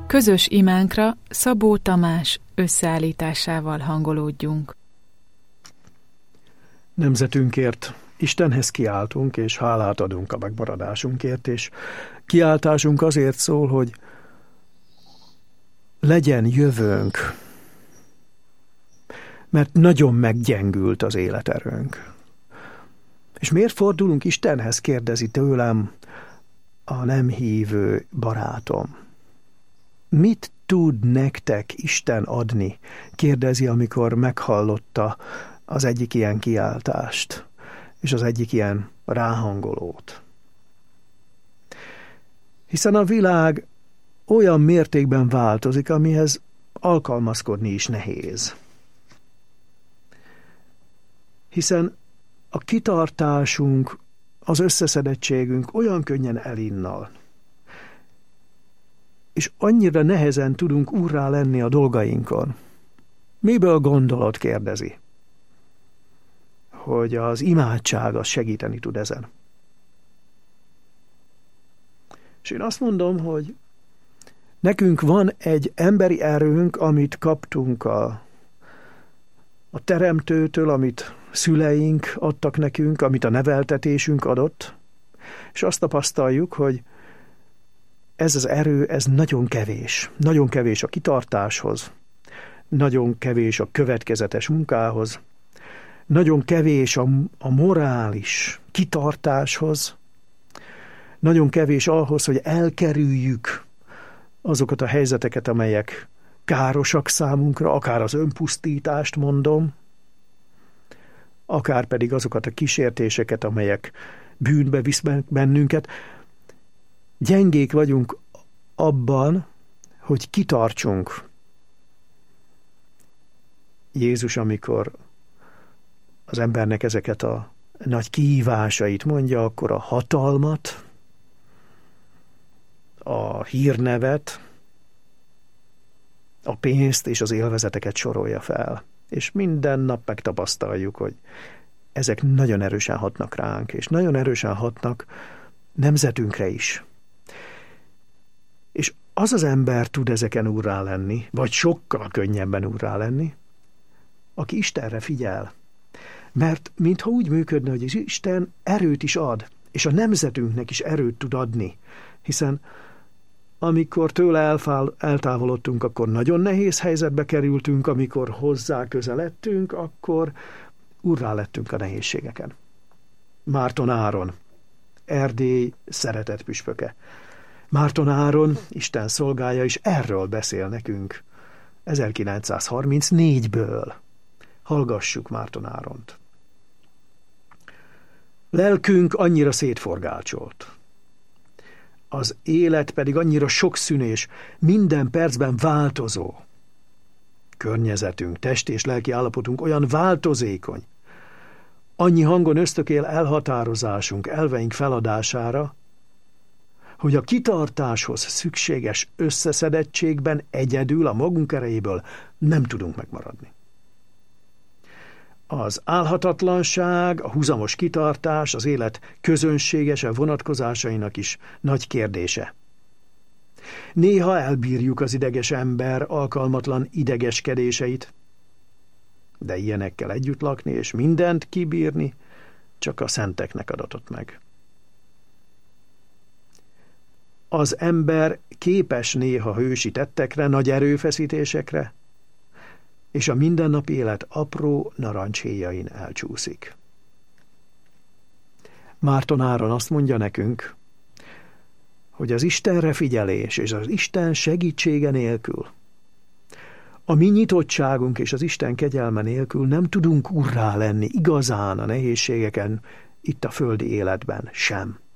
Közös imánkra Szabó Tamás összeállításával hangolódjunk. Nemzetünkért Istenhez kiáltunk, és hálát adunk a megmaradásunkért, és kiáltásunk azért szól, hogy legyen jövőnk, mert nagyon meggyengült az életerőnk. És miért fordulunk Istenhez, kérdezi tőlem a nem hívő barátom. Mit tud nektek Isten adni? Kérdezi, amikor meghallotta az egyik ilyen kiáltást, és az egyik ilyen ráhangolót. Hiszen a világ olyan mértékben változik, amihez alkalmazkodni is nehéz. Hiszen a kitartásunk, az összeszedettségünk olyan könnyen elinnal, és annyira nehezen tudunk úrrá lenni a dolgainkon. Miből gondolod, kérdezi, hogy az imádság az segíteni tud ezen. És én azt mondom, hogy nekünk van egy emberi erőnk, amit kaptunk a teremtőtől, amit szüleink adtak nekünk, amit a neveltetésünk adott, és azt tapasztaljuk, hogy ez az erő, ez nagyon kevés. Nagyon kevés a kitartáshoz, nagyon kevés a következetes munkához, nagyon kevés a morális kitartáshoz, nagyon kevés ahhoz, hogy elkerüljük azokat a helyzeteket, amelyek károsak számunkra, akár az önpusztítást mondom, akár pedig azokat a kísértéseket, amelyek bűnbe visznek bennünket. Gyengék vagyunk abban, hogy kitartsunk. Jézus, amikor az embernek ezeket a nagy kihívásait mondja, akkor a hatalmat, a hírnevet, a pénzt és az élvezeteket sorolja fel. És minden nap megtapasztaljuk, hogy ezek nagyon erősen hatnak ránk, és nagyon erősen hatnak nemzetünkre is. És az az ember tud ezeken úrrá lenni, vagy sokkal könnyebben úrrá lenni, aki Istenre figyel. Mert mintha úgy működne, hogy Isten erőt is ad, és a nemzetünknek is erőt tud adni. Hiszen amikor tőle eltávolodtunk, akkor nagyon nehéz helyzetbe kerültünk, amikor hozzá közeledtünk, akkor úrrá lettünk a nehézségeken. Márton Áron, Erdély szeretett püspöke. Márton Áron, Isten szolgája is erről beszél nekünk 1934-ből. Hallgassuk Márton Áront. Lelkünk annyira szétforgácsolt. Az élet pedig annyira sokszínű, minden percben változó. Környezetünk, test és lelki állapotunk olyan változékony. Annyi hangon ösztökél elhatározásunk, elveink feladására, hogy a kitartáshoz szükséges összeszedettségben egyedül a magunk erejéből nem tudunk megmaradni. Az álhatatlanság, a húzamos kitartás az élet közönséges vonatkozásainak is nagy kérdése. Néha elbírjuk az ideges ember alkalmatlan idegeskedéseit, de ilyenekkel együtt lakni és mindent kibírni csak a szenteknek adatott meg. Az ember képes néha hősi tettekre, nagy erőfeszítésekre, és a mindennapi élet apró narancshéjain elcsúszik. Márton Áron azt mondja nekünk, hogy az Istenre figyelés és az Isten segítsége nélkül, a mi nyitottságunk és az Isten kegyelme nélkül nem tudunk urrá lenni igazán a nehézségeken itt a földi életben sem.